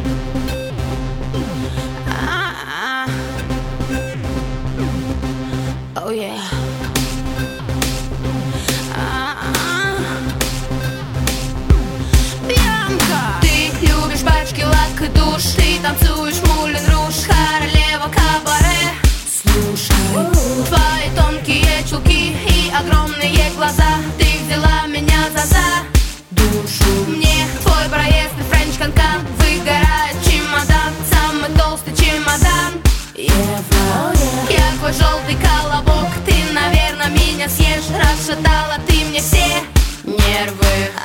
Oh yeah. Бьянка. Ты любишь пачки, лак и душ. Ты танцуешь Мулен Руж, королева кабаре. Слушай, твои тонкие чулки и огромные глаза. Ты взяла меня за душу. Мне твой проезд и френч канкан. Выгорает чемодан, самый толстый чемодан. Я твой желтый колобок. Ты, наверное, меня съешь. Расшатала ты мне все нервы.